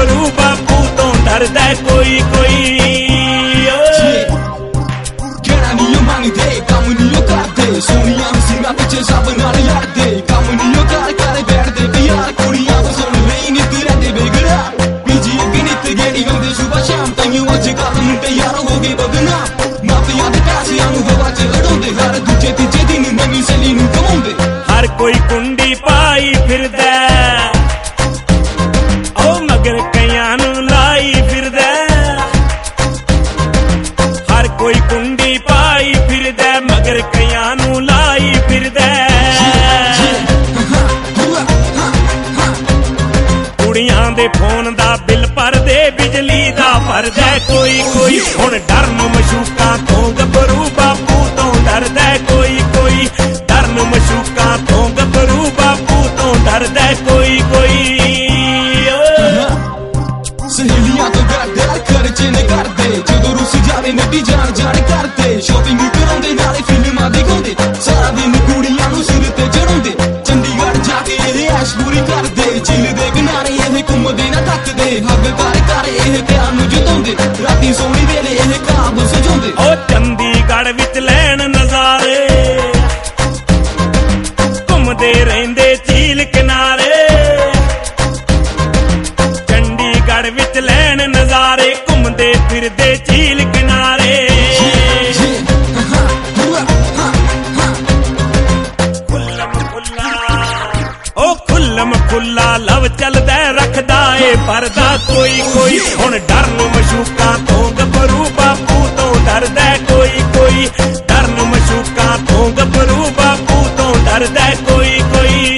ਗੱਭਰੂ ਬਾਪੂ ਤੋਂ ਡਰਦਾ ਕੋਈ ਕੋਈ ਕਹਿਣਾ ਨੀ ਉਹ ਮੰਗਦੇ ਕੰਮ ਨੀ ਉਹ ਕਰਦੇ ਸੋਹਣੀਆਂ ਸਿੰਘਾਂ ਪਿੱਛੇ ਸਭ ਨਾਲ ਲੜਦੇ ਕੰਮ ਨੀ ਉਹ ਕਰ ਬੈਠਦੇ ਵੀ ਯਾਰ ਕੁੜੀਆਂ ਤੋਂ ਸੁਣ ਲਈ ਨਿੱਤ ਰਹਿੰਦੇ ਬੇਗੜਾ ਬੀਜੀ ਅੱਗੇ ਨਿੱਤ ਗੇੜੀ ਹੁੰਦੇ ਸੁਬਹ ਸ਼ਾਮ ਤਾਈਓ ਅੱਜ ਕੱਲ੍ਹ ਮੁੰਡੇ ਯਾਰ ਹੋ ਗਏ ਬਦਨਾਮ ਮਾਪਿਆਂ ਦੇ ਪੈਸਿਆਂ ਨੂੰ ਹਵਾ 'ਚ ਉਡਾਉਂਦੇ ਹਰ ਦੂਜੇ ਤੀਜੇ ਦਿਨ ਨਵੀਂ ਸਹੇਲੀ ਨੂੰ ਕਮਾਉਂਦੇ ਹਰ ਕੋਈ ਕੁੰਡੀ ਪਾਈ ਫਿਰਦਾ ਉਹ ਮਗਰ ਕਈਆਂ ਨੂੰ ਲਾਈ ਫਿਰਦਾ ਹਰ ਕੋਈ ਕੁੰਡੀ ਪਾਈ ਫਿਰਦਾ ਮਗਰ ਕਈਆਂ ਨੂੰ ਲਾਈ ਫਿਰਦਾ ਕੁੜੀਆਂ ਦੇ ਫੋਨ ਦਾ ਬਿੱਲ ਭਰਦੇ ਬਿਜਲੀ ਦਾ ਭਰਦਾ ਕੋਈ ਕੋਈ ਹੁਣ ਡਰਨ ਮਸ਼ੂਕਾਂ ਤੋਂ ਗੱਭਰੂ ਬਾਪੂ ਤੋਂ ਡਰਦਾ ਕੋਈ ਕੋਈ ਡਰਨ ਮਸ਼ੂਕਾਂ ਤੋਂ ਗੱਭਰੂ ਬਾਪੂ ਤੋਂ ਡਰਦਾ ਕੋਈ ਕੋਈ ਸਹੇਲੀਆਂ ਤੋਂ ਡਰਦੇ ਖਰਚੇ ਨੇ ਕਰਦੇ ਜਦੋਂ ਰੁੱਸ ਜਾਵੇ ਨੱਡੀ ਜਾਣ ਕਰਦੇ ਸ਼ੋਪਿੰਗ ਕਰਾਉਂਦੇ ਨਾਲੇ ਫਿਲਮਾਂ ਦਿਖਾਉਂਦੇ ਸਾਰਾ ਦਿਨ ਕੁੜੀਆਂ ਨੂੰ ਸਿਰ ਤੇ ਚੜਾਉਂਦੇ ਚੰਡੀਗੜ੍ਹ ਜਾ ਕੇ ਇਹ ਐਸ਼ ਪੂਰੀ ਕਰਦੇ ਝੀਲ ਦੇ ਕਿਨਾਰੇ ਇਹ ਘੁੰਮਦੇ ਨਾ ਥੱਕਦੇ ਹੱਗ ਕਰ ਇਹ ਪਿਆਰ ਨੂੰ ਜਤਾਉਂਦੇ ਰਾਤੀ ਸੋਹਣੀ ਵੇਲੇ ਇਹ ਕਾਬ ਸਜਾਉਂਦੇ ਉਹ ਚੰਡੀਗੜ੍ਹ ਵਿੱਚ ਲੈਣ ਨਜ਼ਾਰੇ ਘੁੰਮਦੇ ਰਹਿੰਦੇ ਝੀਲ ਕਿਨਾਰੇ ਚੰਡੀਗੜ੍ਹ ਵਿੱਚ ਲੈਣ ਨਜ਼ਾਰੇ ਘੁੰਮਦੇ ਫਿਰਦੇ ਝੀਲ ਕਿਨਾਰੇ ਖੁੱਲਮ ਖੁੱਲਾ ਲਵ ਚੱਲਦਾ ਰੱਖਦਾ ਏ ਪਰਦਾ ਕੋਈ ਕੋਈ ਹੁਣ ਡਰਨ ਮਸ਼ੂਕਾਂ ਤੋਂ ਗੱਭਰੂ ਬਾਪੂ ਤੋਂ ਡਰਦਾ ਕੋਈ ਕੋਈ ਡਰਨ ਮਸ਼ੂਕਾਂ ਤੋਂ ਗੱਭਰੂ ਬਾਪੂ ਤੋਂ ਡਰਦਾ ਕੋਈ ਕੋਈ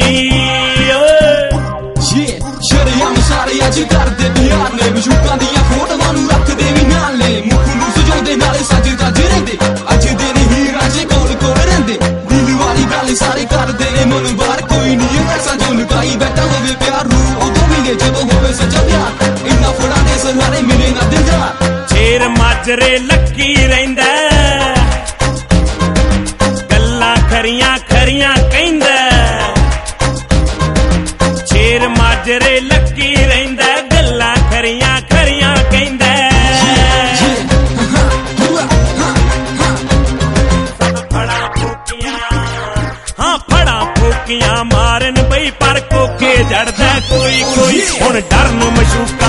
ਸ਼ਰੇਆਮ ਸਾਰੇ ਅੱਜ ਕਰਦੇ ਪਿਆਰ ਨੇ ਮਸ਼ੂਕਾਂ ਦੀਆਂ ਫੋਟੋਆਂ ਨੂੰ ਰੱਖਦੇ ਵੀ ਨਾਲ ਨੇ ਮੁੱਖ ਨੂੰ ਸਜਾਉਂਦੇ ਨਾਲੇ ਸੱਜ ਦੱਜ ਰਹਿੰਦੇ ਅੱਜ ਦੇ ਨੇ ਹੀਰਾਂ ਜੇ ਕੋਲ ਰਹਿੰਦੇ ਦਿਲ ਵਾਲੀ ਗੱਲ ਸਾਰੇ ਕਰਦੇ ਨੇ ਮਨ ਬਾਹਰ ਕੋਈ ਨਹੀਂ ਐਸਾ ਜੋ ਲੁਕਾਈ ਬੈਠਾ ਹੋਵੇ ਪਿਆਰ ਨੂੰ ਉਦੋਂ ਮਿਲੇ ਜਦੋਂ ਹੋਵੇ ਸੱਚਾ ਪਿਆਰ ਇੰਨਾ ਫੜਾਂ ਦੇ ਸਹਾਰੇ ਮਿਲੇ ਨਾ ਦਿਲਦਾਰ ਸ਼ੇਰ ਮਾਜਰੇ ਲੱਗੀ ਰਹਿੰਦਾ ਗੱਲਾਂ ਖਰੀਆਂ ਖਰੀਆਂ ਕਹਿੰਦਾ ਸ਼ੇਰ ਮਾਜਰੇ ਲੱਗੀ ਰਹਿੰਦਾ ਗੱਲਾਂ ਖਰੀਆਂ ਖਰੀਆਂ ਕਹਿੰਦਾ ਫੜਾ ਫੂਕੀਆਂ ਮਾਰਨ ਬਈ ਪਰ ਕੋਕੇ ਜੜਦਾ ਕੋਈ ਕੋਈ ਹੁਣ ਡਰਨ ਮਸ਼ੂਕ